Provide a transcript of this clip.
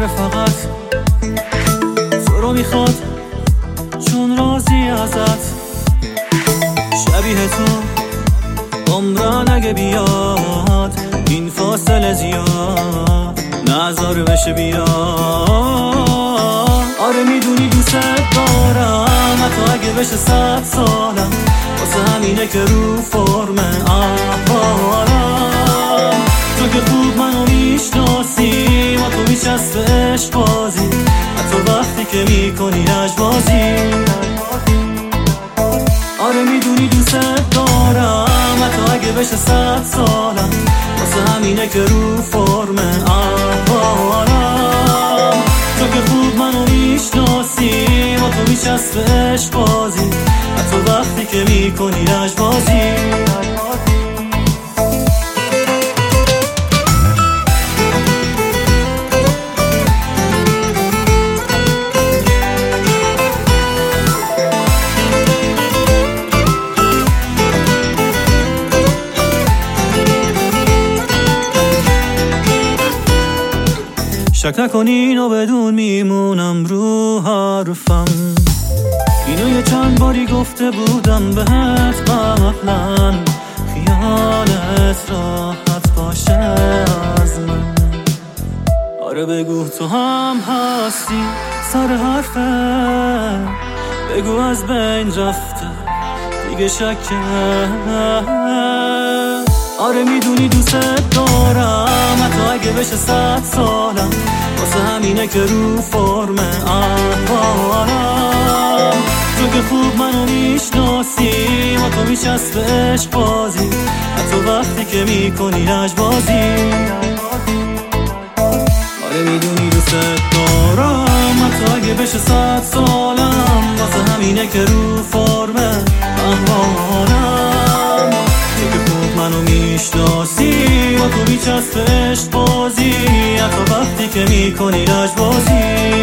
داره فقط تو رو میخواد، چون راضی ازت. شبیه تو عمران اگه بیاد، این فاصله زیاد نظر بشه بیاد. آره میدونی دوست دارم، حتی اگه بشه 100 سالم، واسه همینه که رو فرم احوالم. تو که خوب منو میشناسی، با تو میچسبه عشق بازی، حتی وقتی که میکنی لجبازی. آره میدونی دوست دارم، حتی اگه بشه 100 سالم، واسه همینه که رو فرم احوالم. تو که خوب منو میشناسی، با تو میچسبه عشق بازی، حتی وقتی که میکنی لجبازی. شک نکن اینو بدون میمونم رو حرفم، اینو یه چند باری گفته بودم بهت قبلا، خیالت راحت باشه از من. آره بگو تو هم هستی سر حرفه، بگو از بین رفته دیگه شکه. آره میدونی دوست دارم، حتی اگه بشه 100 سالم، واسه همینه که رو فرم احوالم. تو که خوب منو میشناسی، با تو میچسبه عشق بازی، حتی وقتی که میکنی لجبازی. آره میدونی دوست دارم، حتی اگه بشه 100 سالم، واسه همینه که رو فرم احوالم. تو که خوب منو میشناسی، با تو میچسبه عشق بازی، حتی وقتی که میکنی لجبازی.